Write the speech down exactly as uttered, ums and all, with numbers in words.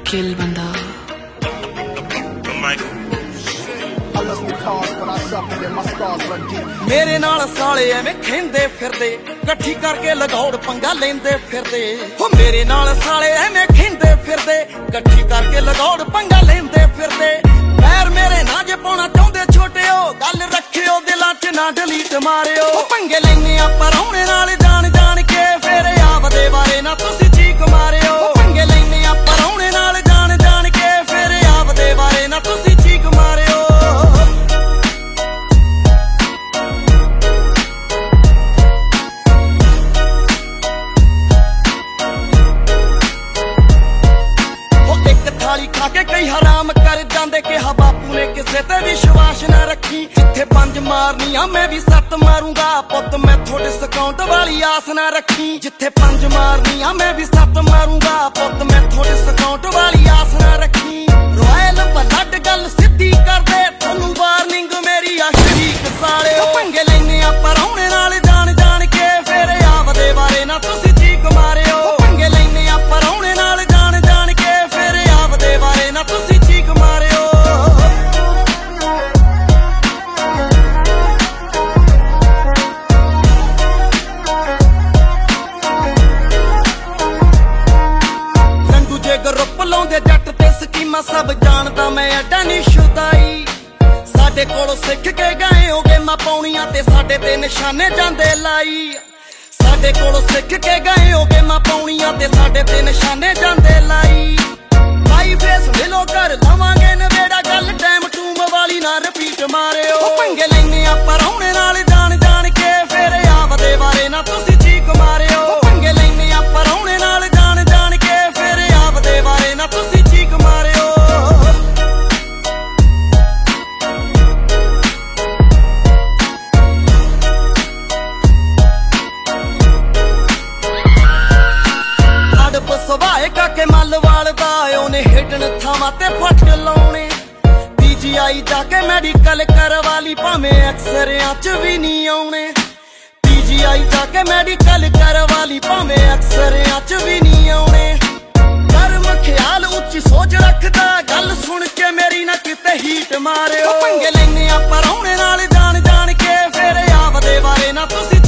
kill banda. मेरे नाल साले एवें खेंदे फिरदे, कट्ठी करके लगौड़ पंगा लेंदे फिरदे। हो मेरे नाल साले एवें खेंदे फिरदे, कट्ठी करके लगौड़ पंगा लेंदे फिरदे। पैर मेरे ना जे पाउणा चाहुंदे छोटिओ, गल रखिओ दिलां च ना डिलीट मारिओ। पंगे लैने आपां रौणे नाल जान जान के, फिर आपदे बारे ना तुसीं चीक मारिओ। पंगे लैने आपां रौणे नाल जान जान के, फिर आपदे बारे ना तुसीं चीक मारिओ। थाली खा के कई हराम कर जांदे, कहा बापू ने किसे ते विश्वास ना रखी। जिथे पंज मारनियां मैं भी सत्त मारूंगा, पुत मैं थोड़े डिस्काउंट वाली आस ना रखी। जिथे पंज मारनियां मैं भी सत्त मारूंगा, पुत मैं थोड़े डिस्काउंट वाली आस ना रखी। रॉयल ब्लड गल सीधी कर दे, थानू वार्निंग मेरी आ शरीक साले। पंगे लैने आपां रौणे नाल जान जान के, फिर आपदे बारे ना तुसीं चीक मारिओ। पंगे लैने आपां रौणे नाल जान जान के, फिर आपदे बारे ना तुसीं चीक मारिओ। रंडू जे ग्रुप लाउंदे जट ते स्कीमां, सब जानदा मैं एडा नी शुदाई। साडे कोलों सिख के गए हो गेमां पाउणियां, ते साडे ते निशाने जांदे लाई। साडे कोलों सिख के गए हो गेमां पाउणियां, ते साडे ते निशाने जांदे लाई। भाई फेस मिलो कर लवांगे नवेड़ा, गल टाइम टूम वाली ना रिपीट मारिओ। पंगे लैने आपां रौणे नाल जान जान के, फिर आपदे बारे ना तुसीं चीक मारिओ। पंगे लैने आपां रौणे नाल जान जान के, फिर आपदे बारे ना तुसीं चीक मारिओ। अड़ब सुभाए काके मल वालदा, ओने हिडन थावां ते फट लाउणे। पीजीआई जाके मैडिकल करवाली, भावें एक्सरेआं च भी नहीं आउणे। पीजीआई जाके मैडिकल करवाली, भावें एक्सरेआं च भी नहीं आउणे। कर्म ख्याल उच्ची सोच रखदा, गल सुन के मेरी ना किते हीट मारिओ। पंगे लैने आपां रौणे नाल जान जान के, फिर आपदे बारे ना तुसीं